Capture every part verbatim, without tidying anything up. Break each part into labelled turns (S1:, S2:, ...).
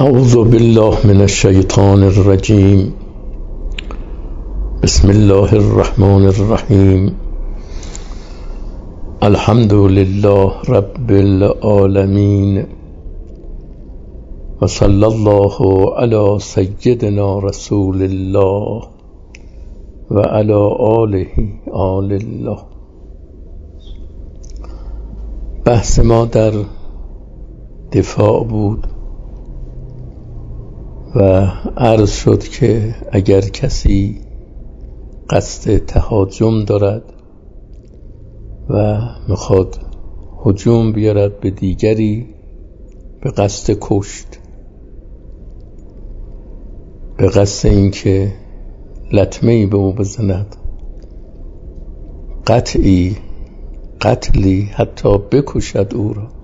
S1: اعوذ بالله من الشیطان الرجیم. بسم الله الرحمن الرحیم. الحمد لله رب العالمین و صلی الله علی سیدنا رسول الله و علی آله آل الله. بحث ما در دفاع بود و عرض شد که اگر کسی قصد تهاجم دارد و میخواد هجوم بیارد به دیگری به قصد کشت، به قصد اینکه لطمه‌ای به او بزند، قطعی قتلی حتی بکشد او را،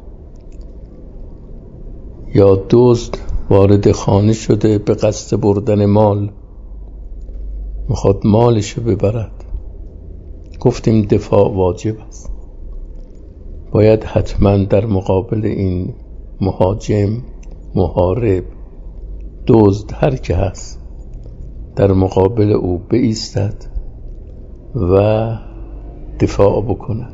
S1: یا دزد وارد خانه شده به قصد بردن مال، میخواد مالشو ببرد، گفتیم دفاع واجب است. باید حتما در مقابل این مهاجم، محارب، دزد، هر که هست در مقابل او بایستد و دفاع بکند.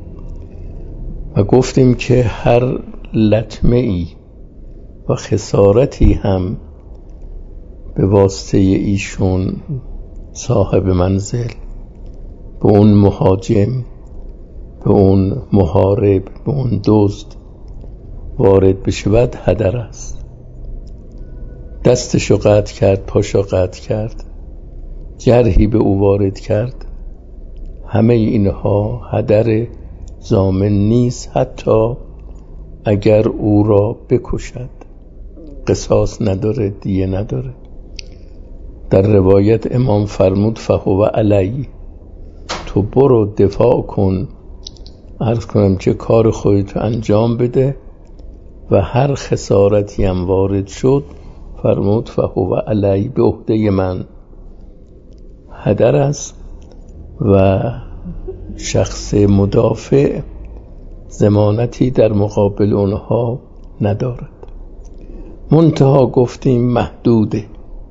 S1: و گفتیم که هر لطمه ای و خسارتی هم به واسطه ایشون صاحب منزل به اون مهاجم، به اون محارب، به اون دزد وارد بشود هدر است. دستشو قطع کرد، پاشو قطع کرد، جرحی به او وارد کرد، همه اینها هدر ضامن نیست، حتی اگر او را بکشد. قصاص نداره، دیه نداره. در روایت امام فرمود فهو علی، تو برو دفاع کن، عرض کنم که کار خودت انجام بده و هر خسارتی هم وارد شد فرمود فهو علی، به عهده من هدر است و شخص مدافع ضمانتی در مقابل اونها ندارد. منتها گفتیم محدوده،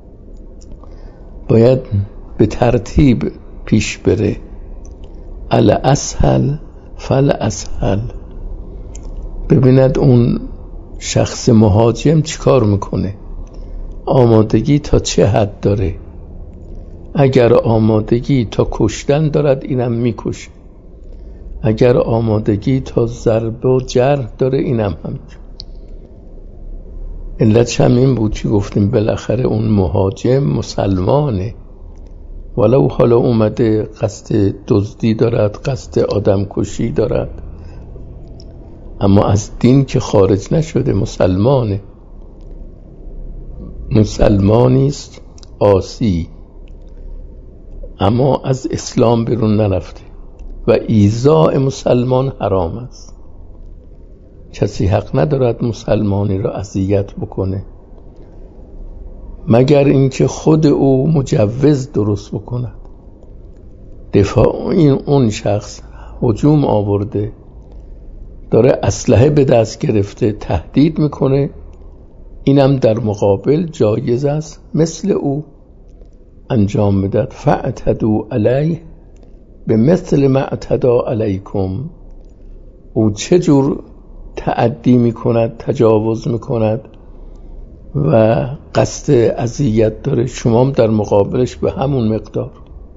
S1: باید به ترتیب پیش بره. الاسهل فالاسهل. ببیند اون شخص مهاجم چیکار میکنه، آمادگی تا چه حد داره. اگر آمادگی تا کشتن دارد اینم میکشه، اگر آمادگی تا ضرب و جرح داره اینم همچون. علتش هم این بود که گفتیم بالاخره اون مهاجم مسلمانه، ولو حالا اومده قصد دزدی دارد، قصد آدم کشی دارد، اما از دین که خارج نشده، مسلمانه، مسلمانیست عاصی، اما از اسلام بیرون نرفته و ایذاء مسلمان حرام است. کسی حق ندارد مسلمانی را اذیت بکنه مگر اینکه خود او مجوز درست بکند. دفاع این اون شخص هجوم آورده، داره اسلحه به دست گرفته، تهدید میکنه، اینم در مقابل جایز است مثل او انجام بدهد. فاعتدوا علیه به مثل ما اعتدی علیکم. او چجور تعدی میکند، تجاوز میکند و قصد اذیت داره، شما هم در مقابلش به همون مقدار.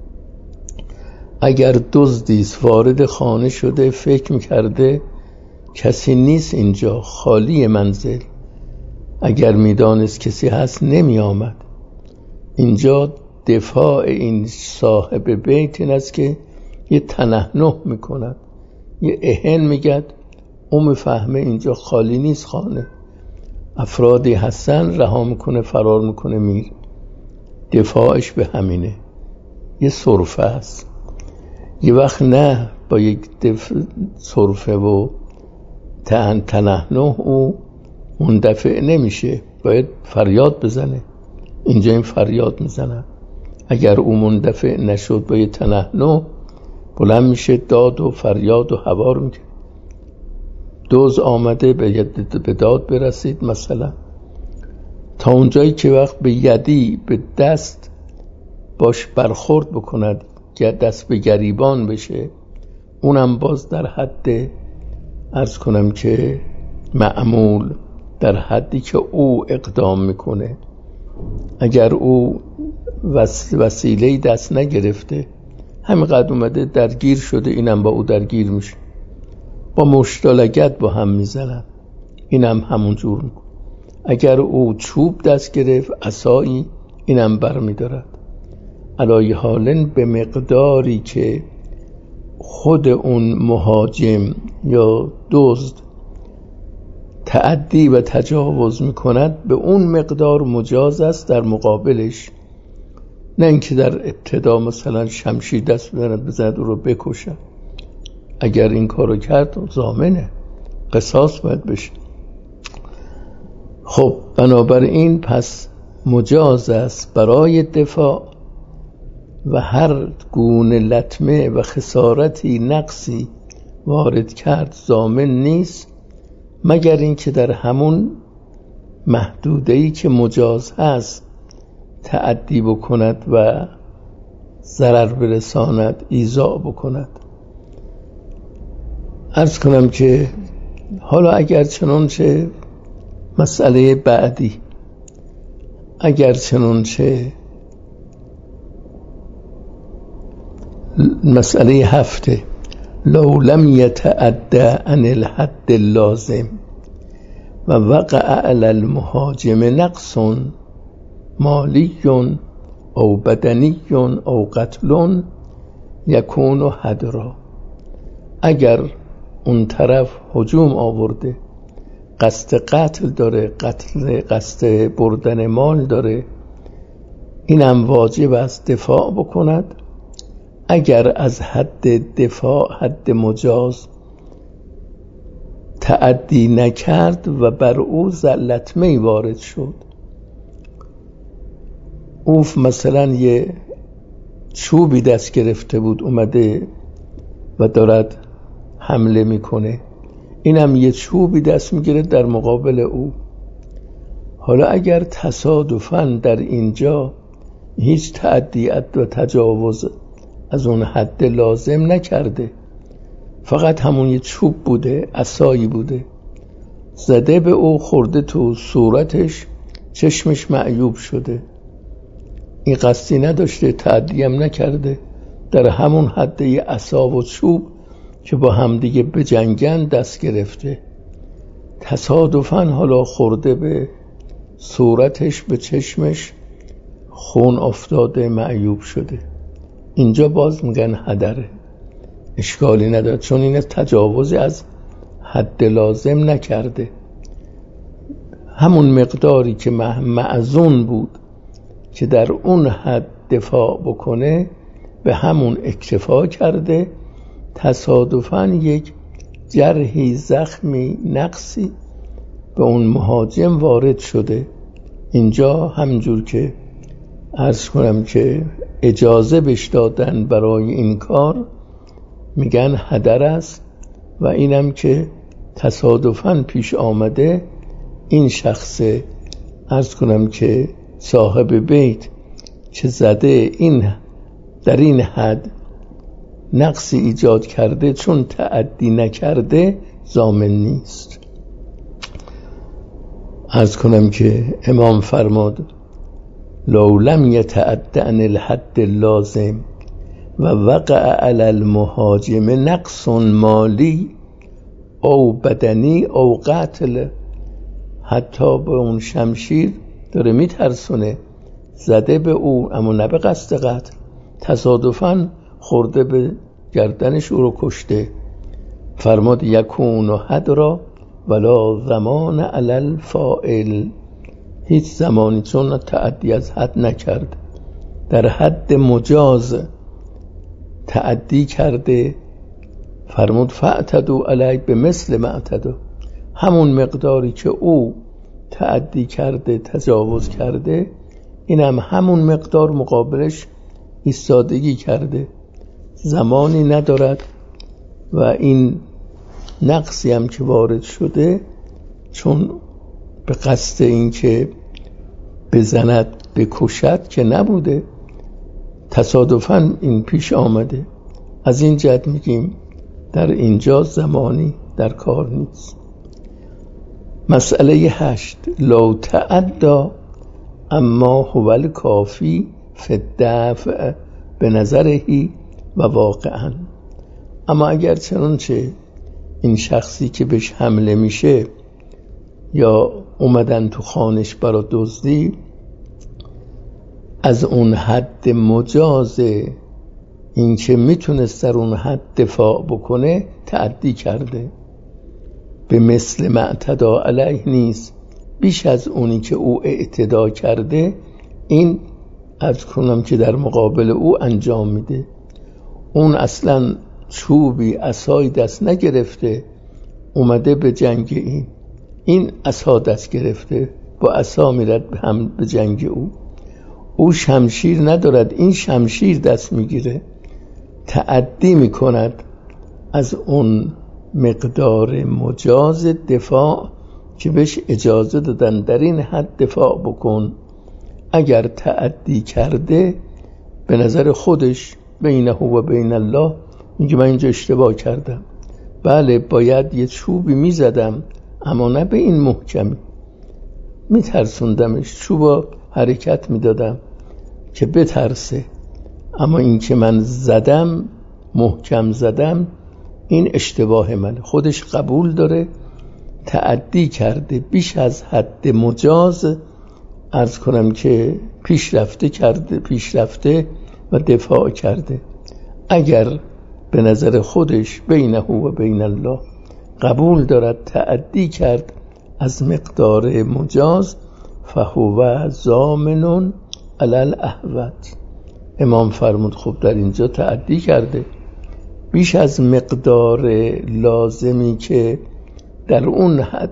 S1: اگر دزدی وارد خانه شده، فکر میکرده کسی نیست اینجا، خالی منزل، اگر میدانست کسی هست نمی آمد اینجا. دفاع این صاحب بیت این است که یه تنحنح میکند، یه اهن میگد، او میفهمه اینجا خالی نیست خانه، افرادی هستن، رها میکنه، فرار میکنه، میره. دفاعش به همینه، یه صرفه است. یه وقت نه با یک دفع صرفه و تنحنح او مندفع نمیشه، باید فریاد بزنه. اینجا این فریاد میزنه، اگر او مندفع نشد با یه تنحنح بلند میشه، داد و فریاد و حوار میکنه. دوز آمده به داد برسید مثلا، تا اونجایی که وقت به یدی به دست باش برخورد بکند که دست به گریبان بشه، اونم باز در حد عرض کنم که معمول، در حدی که او اقدام میکنه. اگر او وسیله دست نگرفته، همینقدر اومده درگیر شده، اینم با او درگیر میشه، با مشت و لگد با هم میزنن، اینم همون جور میکنه. اگر او چوب دست گرفت، عصایی، اینم بر میدارد. علای حالن به مقداری که خود اون مهاجم یا دزد تعدی و تجاوز میکند، به اون مقدار مجاز است در مقابلش، نه اینکه در ابتدا مثلا شمشیر دست بزند بزند او رو بکشد. اگر این کارو کرد ضامنه، قصاص باید بشه. خب بنابراین پس مجاز است برای دفاع و هر گونه لطمه و خسارتی نقصی وارد کرد ضامن نیست، مگر اینکه در همون محدوده‌ای که مجاز هست تعدی بکند و ضرر برساند، ایذا بکند. عرض کنم که حالا اگر چنانچه مسئله بعدی، اگر چنانچه مسئله هفته، لو لم يتعدى عن الحد اللازم و وقع علی المهاجم نقص مالی او بدنی او قتل یکون هدرا. اگر اون طرف هجوم آورده، قصد قتل داره، قتل قصد بردن مال داره، اینم واجب است دفاع بکند. اگر از حد دفاع، حد مجاز تعدی نکرد و بر او لطمه‌ای وارد شد، اوف مثلا یه چوبی دست گرفته بود اومده و دارد حمله میکنه، اینم یه چوبی دست میگیره در مقابل او. حالا اگر تصادفاً در اینجا هیچ تعدی و تجاوز از اون حد لازم نکرده، فقط همون یه چوب بوده، عصایی بوده، زده به او، خورده تو صورتش، چشمش معیوب شده، این قصدی نداشته، تعدی هم نکرده، در همون حد یه عصا و چوب که با هم دیگه به جنگن دست گرفته، تصادفاً حالا خورده به صورتش، به چشمش، خون افتاده، معیوب شده، اینجا باز میگن هدره، اشکالی نداره، چون این تجاوزی از حد لازم نکرده، همون مقداری که معزون بود که در اون حد دفاع بکنه به همون اکتفا کرده، تصادفاً یک جرحی، زخمی، نقصی به اون مهاجم وارد شده، اینجا همجور که عرض کنم که اجازه بهش دادن برای این کار، میگن هدر است. و اینم که تصادفاً پیش آمده، این شخص عرض کنم که صاحب بیت که زده، این در این حد نقصی ایجاد کرده، چون تعدی نکرده ضامن نیست. عرض کنم که امام فرمود لو لم يتعد عن الحد اللازم و وقع علی المهاجم نقص مالی او بدنی او قتل، حتی به اون شمشیر داره میترسونه، زده به او اما نه به قصد قتل، تصادفاً خورده به گردنش، او رو کشته. فرماد یکون و هدرا ولا زمان علی الفاعل، هیچ زمانی، چون تعدی از حد نکرد، در حد مجاز تعدی کرده. فرمود فاعتدوا علیه به مثل ما اعتدوا، همون مقداری که او تعدی کرده، تجاوز کرده، اینم همون مقدار مقابلش ایستادگی کرده، زمانی ندارد. و این نقصی هم که وارد شده، چون به قصد این که بزند بکشد که نبوده، تصادفاً این پیش آمده. از این جهت میگیم در اینجا زمانی در کار نیست. مسئله هشت، لا تعدا اما هو الکافی فی الدفع به نظرهی و واقعا. اما اگر چنانچه این شخصی که بهش حمله میشه یا اومدن تو خانش برا دزدی از اون حد مجاز این که میتونست در اون حد دفاع بکنه تعدی کرده، به مثل معتدا علیه نیست، بیش از اونی که او اعتدا کرده این عرض کنم که در مقابل او انجام میده. اون اصلا چوبی عصای دست نگرفته اومده به جنگ این این عصا دست گرفته با عصا میرد هم به جنگ او. او شمشیر ندارد، این شمشیر دست میگیره، تعدی میکند از اون مقدار مجاز دفاع که بهش اجازه دادن در این حد دفاع بکن. اگر تعدی کرده به نظر خودش بینه و بین الله میگه من اینجا اشتباه کردم، بله باید یه چوبی میزدم اما نه به این محکمی، میترسوندمش، چوبا حرکت میدادم که بترسه، اما این که من زدم محکم زدم این اشتباه منه. خودش قبول داره تعدی کرده، بیش از حد مجاز عرض کنم که پیشرفته کرده پیشرفته و دفاع کرده. اگر به نظر خودش بینه و بین الله قبول دارد تعدی کرد از مقدار مجاز فهو ضامن علی الاهوت. امام فرمود خب در اینجا تعدی کرده، بیش از مقدار لازمی که در اون حد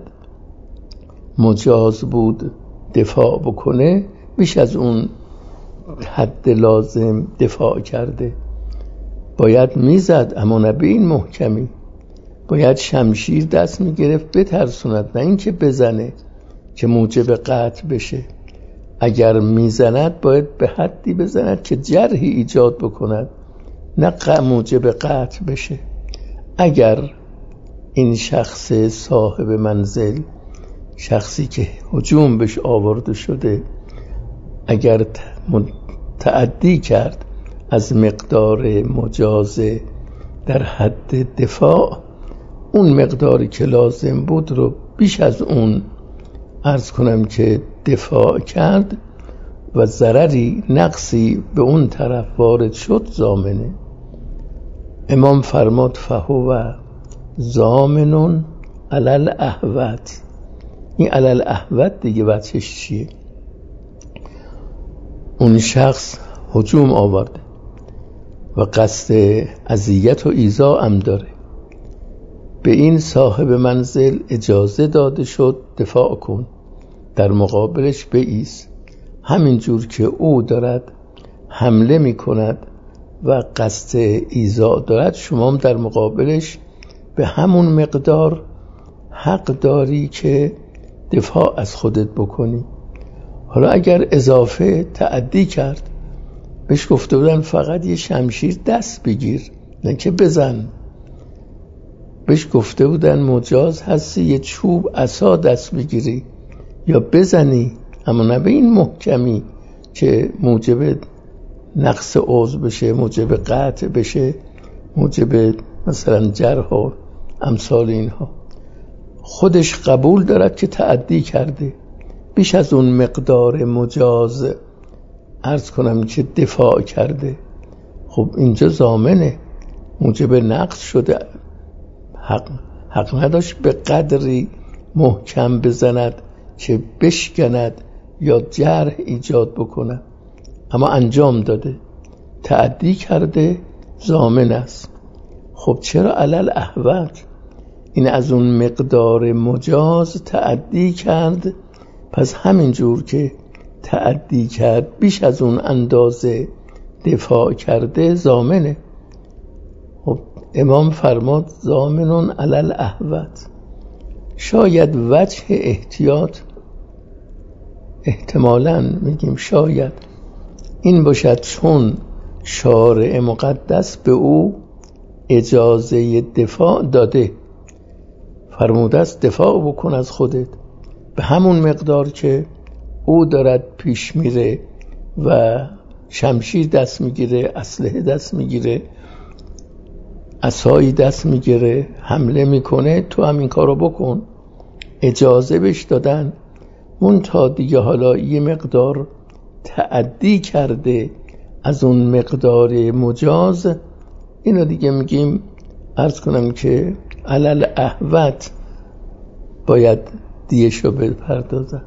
S1: مجاز بود دفاع بکنه، بیش از اون حد لازم دفاع کرده. باید میزد اما نه به این محکمی، باید شمشیر دست میگرفت بترسوند، نه این که بزنه که موجب قطع بشه. اگر میزند باید به حدی بزند که جرحی ایجاد بکند، نه موجب قطع بشه. اگر این شخص صاحب منزل، شخصی که هجوم بهش آورده شده، اگر تعدی کرد از مقدار مجاز در حد دفاع، اون مقداری که لازم بود رو بیش از اون عرض کنم که دفاع کرد و ضرری نقصی به اون طرف وارد شد، ضامنه. امام فرمود فهو ضامن علی الاهوت. این علی الاهوت دیگه وجهش چیه؟ اون شخص هجوم آورده و قصد اذیت و ایذا هم داره، به این صاحب منزل اجازه داده شد دفاع کن، در مقابلش بایست. همینجور که او دارد حمله می کند و قصد ایذا دارد، شما هم در مقابلش به همون مقدار حق داری که دفاع از خودت بکنی. حالا اگر اضافه تعدی کرد، بهش گفته بودن فقط یه شمشیر دست بگیر نه که بزن، بهش گفته بودن مجاز هستی یه چوب عصا دست بگیری یا بزنی، اما نه به این محکمی که موجب نقص عضو بشه، موجب قطع بشه، موجب مثلا جرح و امثال اینها. خودش قبول دارد که تعدی کرده، بیش از اون مقدار مجاز عرض کنم که دفاع کرده. خب اینجا ضامنه، موجب نقص شده، حق, حق نداشت به قدری محکم بزند که بشکند یا جرح ایجاد بکند، اما انجام داده، تعدی کرده، ضامن است. خب چرا علل احوت؟ این از اون مقدار مجاز تعدی کرد، پس همین جور که تعدی کرد بیش از اون اندازه دفاع کرده، ضامنه. خب امام فرمود ضامنون علل احوت. شاید وجه احتیاط احتمالاً میگیم شاید این باشد چون شارع مقدس به او اجازه دفاع داده، فرموده است دفاع بکن از خودت به همون مقدار که او دارد پیش میره و شمشیر دست میگیره، اسلحه دست میگیره، عصایی دست میگیره، حمله میکنه، تو هم این کارو بکن. اجازه بهش دادن. اون تا دیگه حالا یه مقدار تعدی کرده از اون مقدار مجاز، اینو دیگه میگیم عرض کنم که علل احوت باید دیشو بپردازد.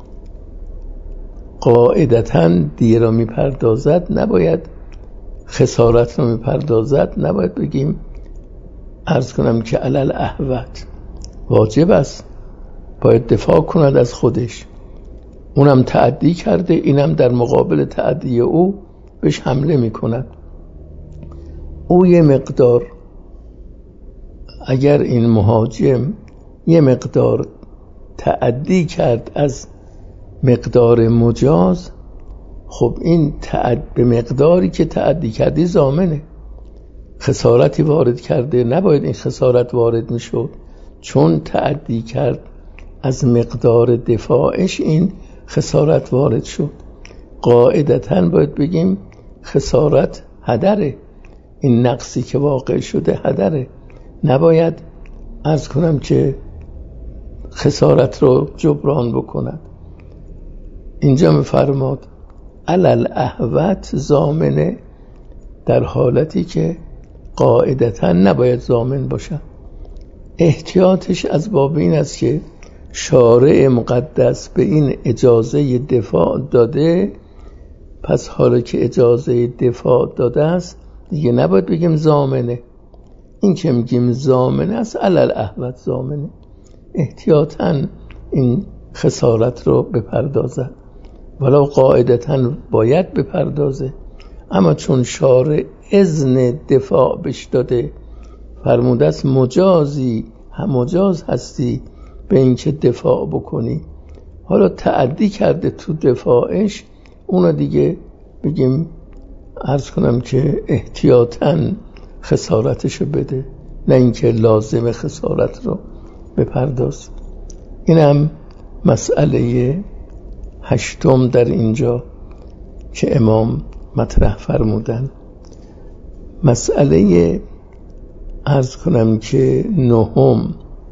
S1: قاعدتاً دیه را میپردازد، نباید خسارت رو میپردازد، نباید بگیم عرض کنم که علل احوت. واجب است باید دفاع کند از خودش. اونم تعدی کرده، اینم در مقابل تعدی او بهش حمله میکند. او یه مقدار اگر این مهاجم یه مقدار تعدی کرد از مقدار مجاز، خب این تعد به مقداری که تعدی کردی ضامنه. خسارتی وارد کرده، نباید این خسارت وارد میشد. چون تعدی کرد از مقدار دفاعش این خسارت وارد شد. قاعدتاً باید بگیم خسارت هدره، این نقصی که واقع شده هدره، نباید عرض کنم که خسارت رو جبران بکند. اینجا میفرماد علل احوت ضامنه، در حالتی که قاعدتاً نباید ضامن باشد. احتیاطش از باب این است که شارع مقدس به این اجازه دفاع داده، پس حالا که اجازه دفاع داده است دیگه نباید بگیم ضامنه. این که میگیم ضامنه است علل احوت ضامنه، احتیاطاً این خسارت رو بپردازد، ولو قاعدتاً باید بپردازه. اما چون شارع اذن دفاع بش داده، فرموده است مجازی هم مجاز هستی به این که دفاع بکنی، حالا تعدی کرده تو دفاعش، اونو دیگه بگیم عرض کنم که احتیاطاً خسارتشو بده، نه اینکه لازم خسارت رو بپرداز. اینم مسئله هشتم در اینجا که امام مطرح فرمودن. مسئله عرض کنم که نهم،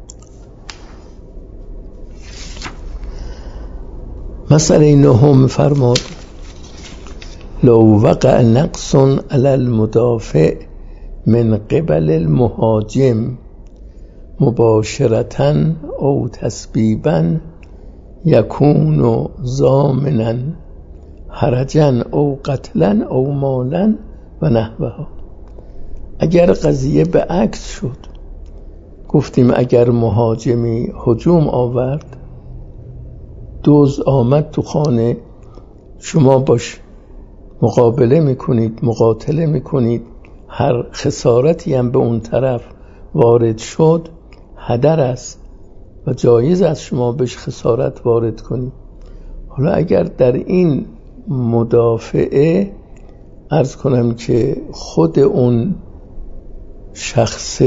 S1: مسئله نهم فرمود لو وقع نقص علی المدافع من قبل المهاجم مباشرة او تسبیبا یکون ضامنا حرجا او قتلا او مالا و نحوها. اگر قضیه به عکس شد، گفتیم اگر مهاجمی هجوم آورد، دزد آمد تو خانه، شما باش مقابله میکنید، مقاتله میکنید، هر خسارتی هم به اون طرف وارد شد هدر است و جایز است شما بهش خسارت وارد کنید. حالا اگر در این مدافعه عرض کنم که خود اون شخص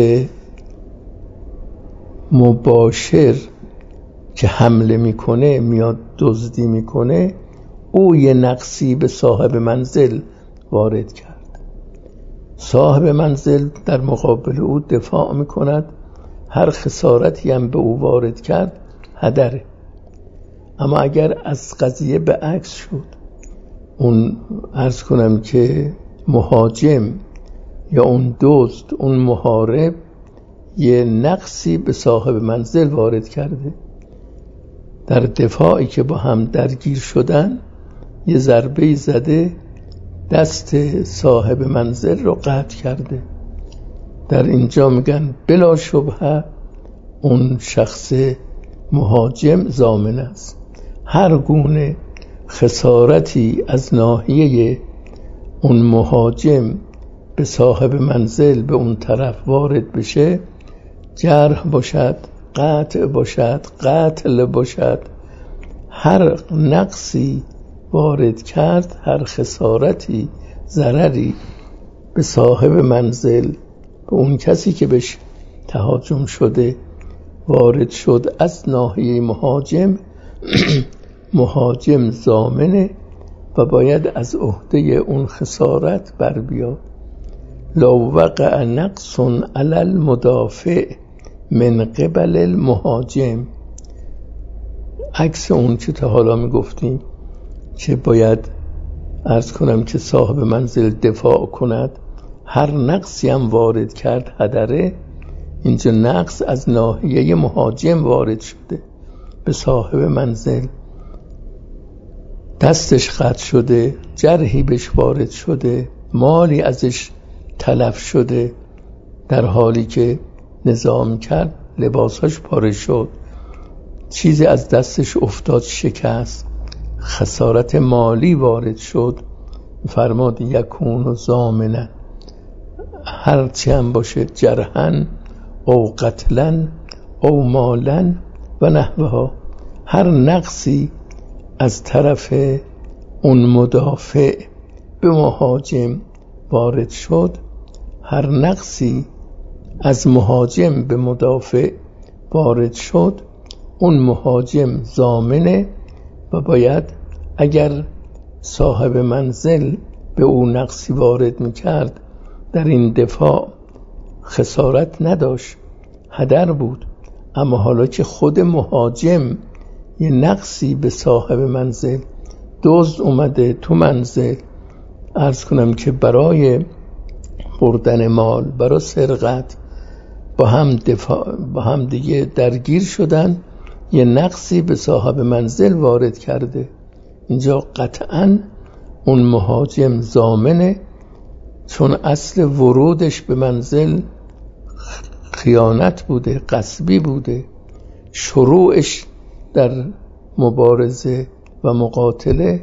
S1: مباشر که حمله میکنه میاد دزدی میکنه، او یه نقصی به صاحب منزل وارد کرد، صاحب منزل در مقابل او دفاع میکند، هر خسارتی هم به او وارد کرد هدره. اما اگر از قضیه به عکس شد، اون عرض کنم که مهاجم یا اون دزد، اون محارب یه نقصی به صاحب منزل وارد کرده، در دفاعی که با هم درگیر شدن یه ضربه زده، دست صاحب منزل رو قطع کرده، در اینجا میگن بلا شبهه اون شخص مهاجم ضامن است. هر گونه خسارتی از ناحیه اون مهاجم به صاحب منزل به اون طرف وارد بشه، جرح باشد، قطع باشد، قتل باشد، هر نقصی وارد کرد، هر خسارتی، ضرری به صاحب منزل، به اون کسی که بهش تهاجم شده وارد شد از ناحیه مهاجم، مهاجم ضامنه و باید از عهده اون خسارت بر بیاد. لو وقع نقص علی المدافع من قبل المهاجم، عکس اون که تا حالا می گفتیم که باید عرض کنم که صاحب منزل دفاع کند، هر نقصی هم وارد کرد هدره. اینجا نقص از ناحیه مهاجم وارد شده به صاحب منزل، دستش قطع شده، جرحی بهش وارد شده، مالی ازش تلف شده، در حالی که نظام کرد لباساش پاره شد، چیزی از دستش افتاد شکست، خسارت مالی وارد شد. فرماد یکون ضامنا، هرچی هم باشه، جرحن او قتلن او مالن و نحوها، هر نقصی از طرف اون مدافع به مهاجم وارد شد، هر نقصی از مهاجم به مدافع وارد شد، اون مهاجم ضامنه و باید اگر صاحب منزل به اون نقصی وارد میکرد در این دفاع خسارت نداشت، هدر بود، اما حالا که خود مهاجم یه نقصی به صاحب منزل، دزد اومده تو منزل، عرض کنم که برای بردن مال، برای سرقت با هم دفاع با هم دیگه درگیر شدن، یه نقصی به صاحب منزل وارد کرده، اینجا قطعاً اون مهاجم ضامنه، چون اصل ورودش به منزل خیانت بوده، غصبی بوده، شروعش در مبارزه و مقاتله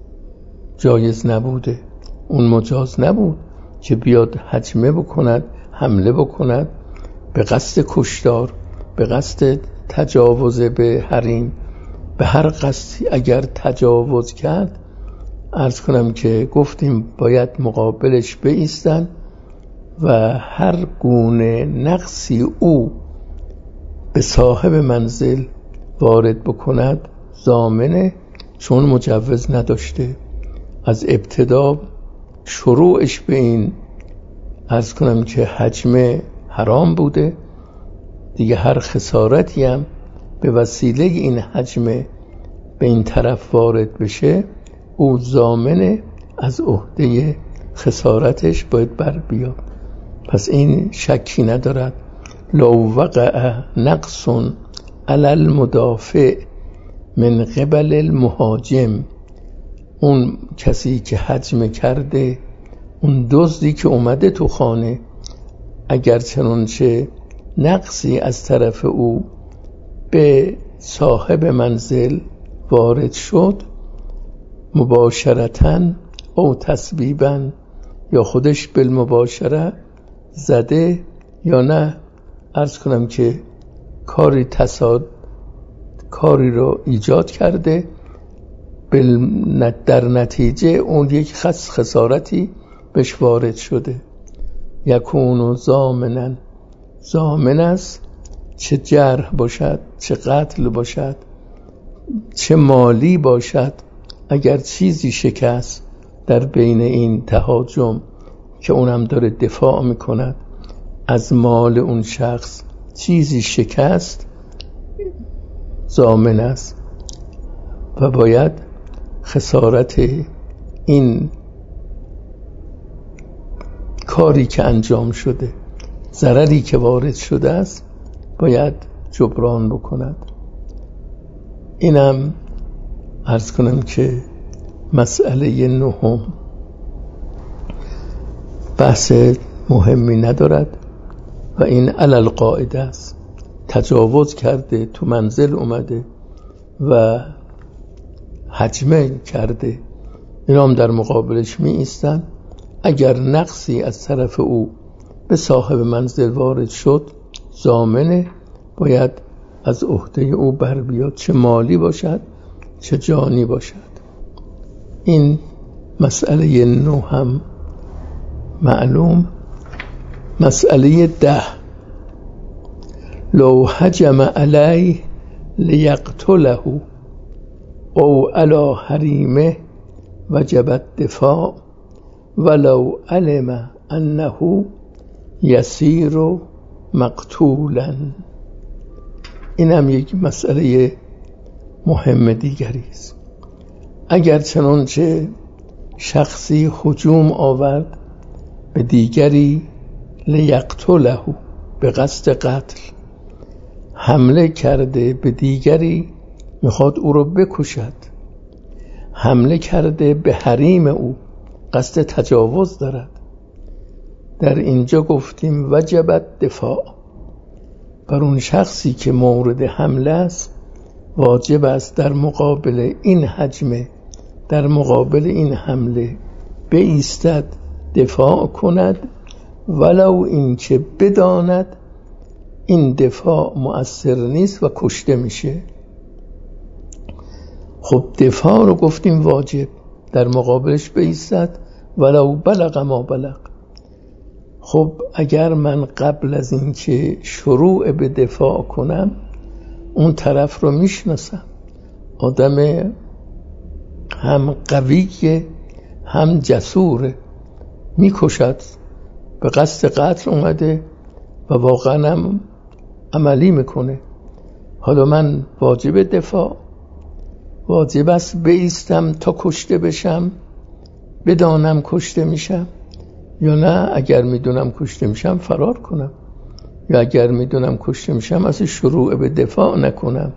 S1: جایز نبوده، اون مجاز نبود که بیاد هجمه بکند، حمله بکند به قصد کشتار، به قصد تجاوز به حریم، به هر قصدی اگر تجاوز کرد، عرض کنم که گفتیم باید مقابلش بایستن و هر گونه نقصی او به صاحب منزل وارد بکند ضامنه، چون مجوز نداشته، از ابتدا شروعش به این عرض کنم که حجم حرام بوده دیگه، هر خسارتی هم به وسیله این حجم به این طرف وارد بشه، او ضامن از عهده خسارتش باید بر بیاد. پس این شکی ندارد. لو وقع نقص علی المدافع من قبل المهاجم، اون کسی که حجم کرده، اون دزدی که اومده تو خانه، اگر چنانچه نقصی از طرف او به صاحب منزل وارد شد، مباشرتاً او تسبیباً، یا خودش بالمباشره زده یا نه، عرض کنم که کاری تصاد کاری رو ایجاد کرده، در نتیجه اون یک خس خسارتی بهش وارد شده. یکون ضامنا، ضامن است، چه جرح باشد، چه قتل باشد، چه مالی باشد، اگر چیزی شکست در بین این تهاجم که اونم داره دفاع میکند از مال اون شخص، چیزی شکست، ضامن است و باید خسارت این کاری که انجام شده، ضرری که وارد شده است، باید جبران بکند. اینم عرض کنم که مسئله نهم بحث مهمی ندارد و این علل قاعده است. تجاوز کرده، تو منزل اومده و حجمه کرده، اینا هم در مقابلش می ایستن. اگر نقصی از طرف او به صاحب منزل وارد شد، ضامنه، باید از عهده او بر بیاد، چه مالی باشد چه جانی باشد. این مسئله نو هم معلوم. مسئله ده، لو هجم علیه لیقتله او علی حریمه وجب الدفاع ولو علم انه یسیر مقتولا. این هم یک مسئله مهم دیگری است. اگر چنانچه شخصی هجوم آورد به دیگری لیقتله، به قصد قتل حمله کرده به دیگری، میخواد او رو بکشد، حمله کرده به حریم او، قصد تجاوز دارد، در اینجا گفتیم وجب دفاع. بر اون شخصی که مورد حمله است واجب است در مقابل این هجمه، در مقابل این حمله بایستد، دفاع کند، ولو اینکه بداند این دفاع مؤثر نیست و کشته میشه. خب دفاع رو گفتیم واجب، در مقابلش بایستد ولو بلغ ما بلغ. خب اگر من قبل از اینکه شروع به دفاع کنم اون طرف رو میشناسم، آدم هم قویه هم جسوره، میکشد، به قصد قتل اومده و واقعا هم عملی میکنه. حالا من واجب دفاع، واجب است بایستم تا کشته بشم، بدانم کشته میشم، یا نه اگر میدونم کشته میشم فرار کنم، یا اگر میدونم کشته میشم از شروع به دفاع نکنم.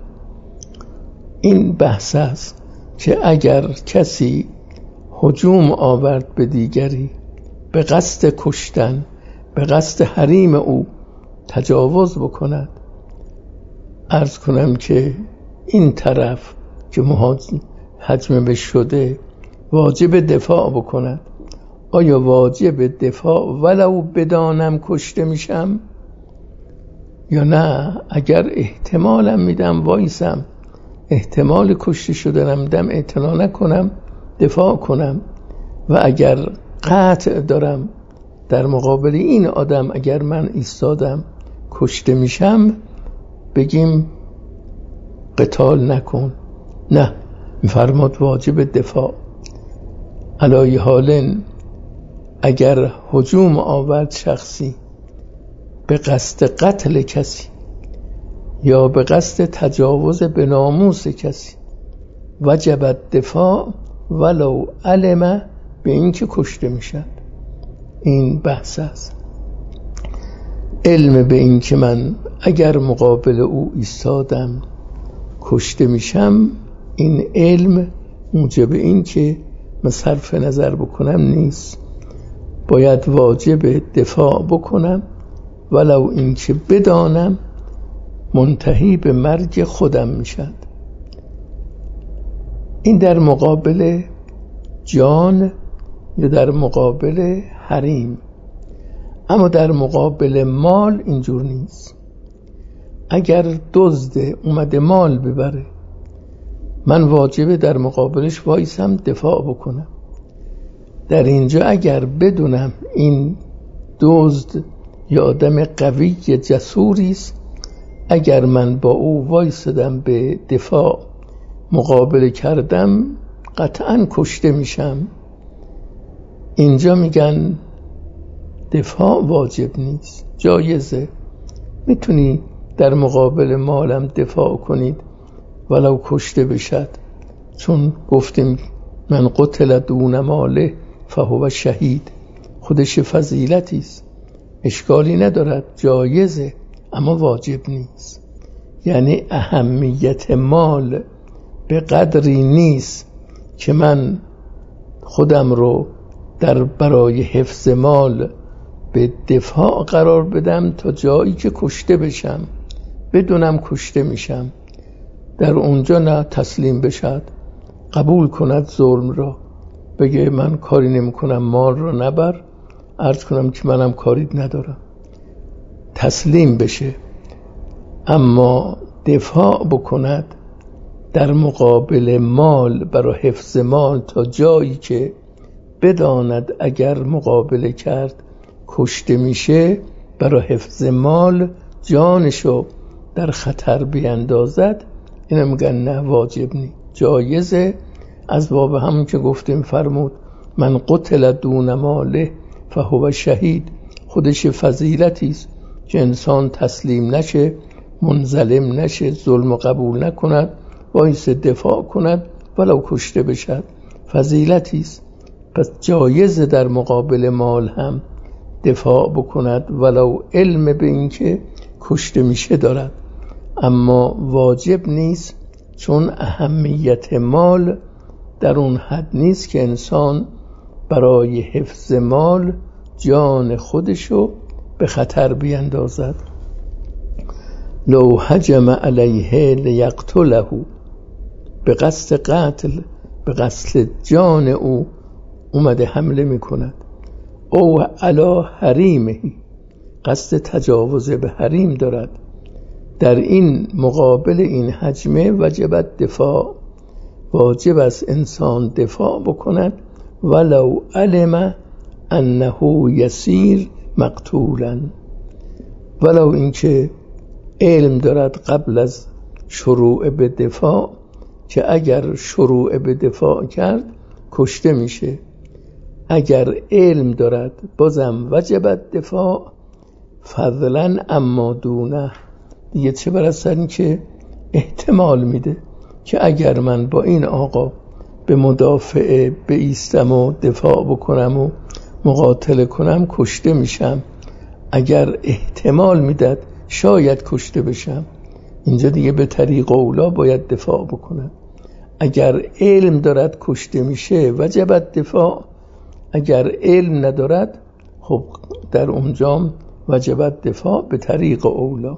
S1: این بحث است که اگر کسی هجوم آورد به دیگری به قصد کشتن، به قصد حریم او تجاوز بکند، عرض کنم که این طرف که هجم به شده واجب دفاع بکند. آیا واجب دفاع ولو بدانم کشته میشم، یا نه اگر احتمالم میدم وایسم، احتمال کشته شدنم دم اعتنا نکنم، دفاع کنم، و اگر قطع دارم در مقابل این آدم اگر من ایستادم کشته میشم بگیم قتال نکن. نه، میفرماد واجب دفاع. علای حالن اگر هجوم آورد شخصی به قصد قتل کسی یا به قصد تجاوز به ناموس کسی وجب دفاع ولو علم، به این که کشته میشد. این بحث است. علم به این که من اگر مقابل او ایستادم کشته میشم، این علم موجب این که من صرف نظر بکنم نیست، باید واجب دفاع بکنم ولو این که بدانم منتهی به مرگ خودم میشد. این در مقابل جان یا در مقابل حریم. اما در مقابل مال اینجور نیست. اگر دزد اومده مال ببره، من واجبه در مقابلش وایسم دفاع بکنم. در اینجا اگر بدونم این دزد یا آدم قوی جسوری است، اگر من با او وایسادم به دفاع مقابله کردم قطعا کشته میشم. اینجا میگن دفاع واجب نیست، جایزه. میتونی در مقابل مالم دفاع کنید ولو کشته بشد، چون گفتیم من قتل دون ماله فهو شهید، خودش فضیلتی است، اشکالی ندارد، جایزه، اما واجب نیست. یعنی اهمیت مال به قدری نیست که من خودم رو در برای حفظ مال به دفاع قرار بدم تا جایی که کشته بشم، بدونم کشته میشم. در اونجا نه تسلیم بشد، قبول کند ظلم را، بگه من کاری نمی کنم، مال را نبر، عرض کنم که منم کاری ندارم، تسلیم بشه. اما دفاع بکند در مقابل مال، برای حفظ مال، تا جایی که بداند اگر مقابله کرد کشته میشه، برای حفظ مال جانشو در خطر بیندازد، اینو میگن نه، واجب نی، جایزه. از باب همون که گفتیم فرمود من قتل دون ماله فهو شهید. خودش فضیلتی است که انسان تسلیم نشه، منظلم نشه، ظلم قبول نکند، وایس دفاع کند ولو کشته بشد، فضیلتی است. پس جایزه در مقابل مال هم دفاع بکند ولو علم به این که کشته میشه دارد، اما واجب نیست، چون اهمیت مال در اون حد نیست که انسان برای حفظ مال جان خودشو به خطر بیندازد. لو هجم علیه لیقتله، به قصد قتل، به قصد جان او اومده حمله میکند. او علی حریمه، قصد تجاوز به حریم دارد. در این مقابل این هجمه وجبت دفاع، واجب است انسان دفاع بکند ولو علم انه یسیر مقتولا، ولو اینکه علم دارد قبل از شروع به دفاع که اگر شروع به دفاع کرد کشته میشه. اگر علم دارد بازم وجبت دفاع، فضلا اما دونه، دیگه چه برسد این که احتمال میده که اگر من با این آقا به مدافعه بایستم و دفاع بکنم و مقاتله کنم کشته میشم، اگر احتمال میداد شاید کشته بشم، اینجا دیگه به طریق اولا باید دفاع بکنم. اگر علم دارد کشته میشه وجبت دفاع، اگر علم ندارد خب در اونجام وجبت دفاع به طریق اولا.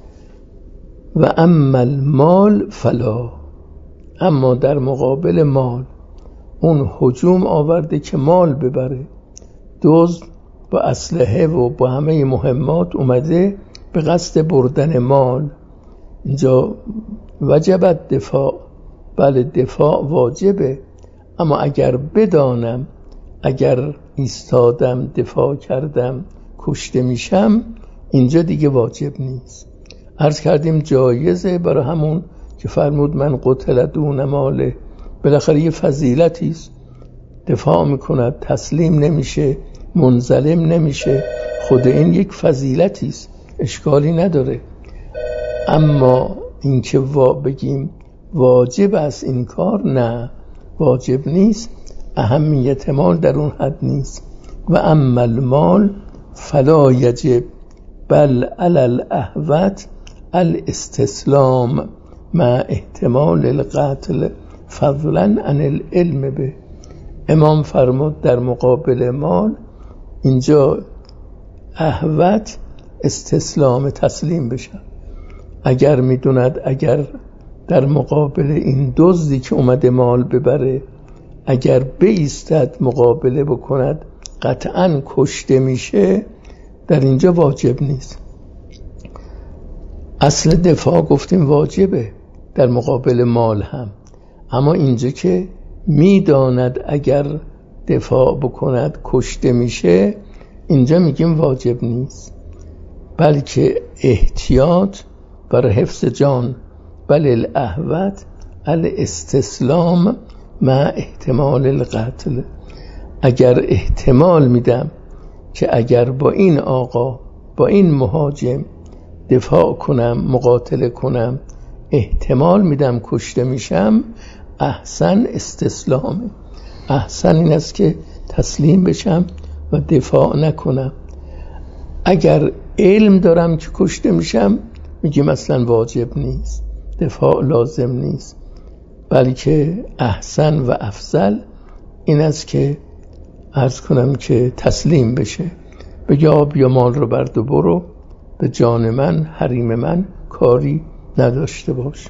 S1: و اما المال فلا، اما در مقابل مال اون هجوم آورده که مال ببره، دزد با اسلحه و با همه مهمات اومده به قصد بردن مال، اینجا وجبت دفاع، بله دفاع واجبه، اما اگر بدانم اگر ایستادم دفاع کردم کشته میشم، اینجا دیگه واجب نیست. عرض کردیم جایزه، برای همون که فرمود من قتل دون ماله، بالاخره یه فضیلتی است، دفاع میکند، تسلیم نمیشه، منظلم نمیشه، خود این یک فضیلتی است، اشکالی نداره. اما اینکه وا بگیم واجب است این کار، نه، واجب نیست، اهمیت مال در اون حد نیست. و اما المال فلا یجب بل علی الاهوت الاستسلام مع احتمال القتل فضلا عن العلم به. امام فرمود در مقابل مال اینجا اهوت استسلام، تسلیم بشه. اگر میدوند اگر در مقابل این دزدی که اومده مال ببره اگر بایستد مقابله بکند قطعا کشته میشه، در اینجا واجب نیست. اصل دفاع گفتیم واجبه در مقابل مال هم، اما اینجا که میداند اگر دفاع بکند کشته میشه، اینجا میگیم واجب نیست، بلکه احتیاط برای حفظ جان. بل الاهوت الاستسلام مع احتمال القتل، اگر احتمال میدم که اگر با این آقا با این مهاجم دفاع کنم مقاتله کنم احتمال میدم کشته میشم، احسن استسلامه، احسن این است که تسلیم بشم و دفاع نکنم. اگر علم دارم که کشته میشم میگیم اصلا واجب نیست، دفاع لازم نیست، بلکه احسن و افضل این است که عرض کنم که تسلیم بشه، بگه آب یا مال رو برد و برو، به جان من حریم من کاری نداشته باش.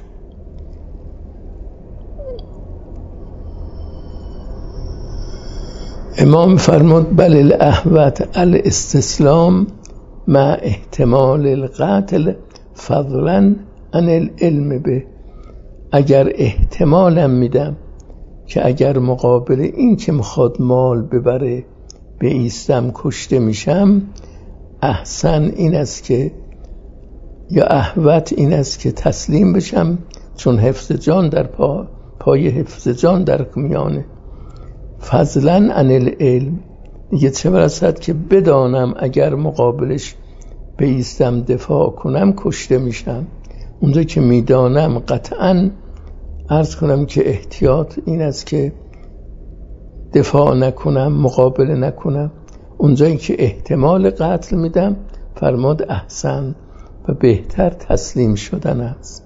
S1: امام فرمود بل الاهوت الاستسلام مع احتمال القتل فضلا عن العلم به. اگر احتمالم میدم که اگر مقابل این که میخواد مال ببره به ایستم کشته میشم، احسن این است که یا احوط این است که تسلیم بشم، چون حفظ جان در پا پای حفظ جان در میانه. فضلا عن العلم، دیگه چه برسد که بدانم اگر مقابلش به ایستم دفاع کنم کشته میشم. اونجا که میدانم قطعاً عرض کنم که احتیاط این است که دفاع نکنم، مقابله نکنم. اونجایی که احتمال قتل میدم فرماد احسن و بهتر تسلیم شدن است.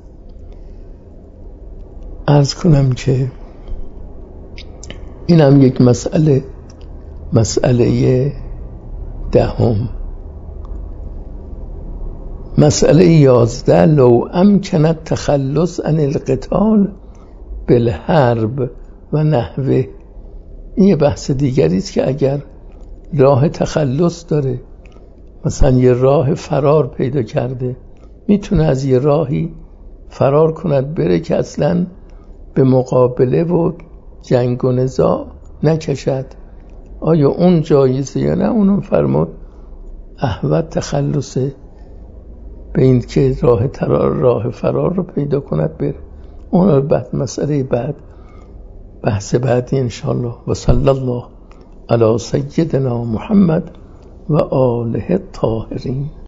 S1: عرض کنم که اینم یک مسئله مسئله دهم. مسئله یازده، لو امکن التخلص عن القتال بالحرب و نحوه. این یه بحث دیگری است که اگر راه تخلص داره، مثلا یه راه فرار پیدا کرده، میتونه از یه راهی فرار کند بره که اصلا به مقابله و جنگ و نزاع نکشد. آیا اون جایزه یا نه؟ اونم فرمود احوط تخلصه، به این که راه ترار راه فرار رو پیدا کند بره. اون رو بعد مسئله بعد بحث بعدی انشاءالله. و صلی الله علی سیدنا محمد و آله الطاهرین.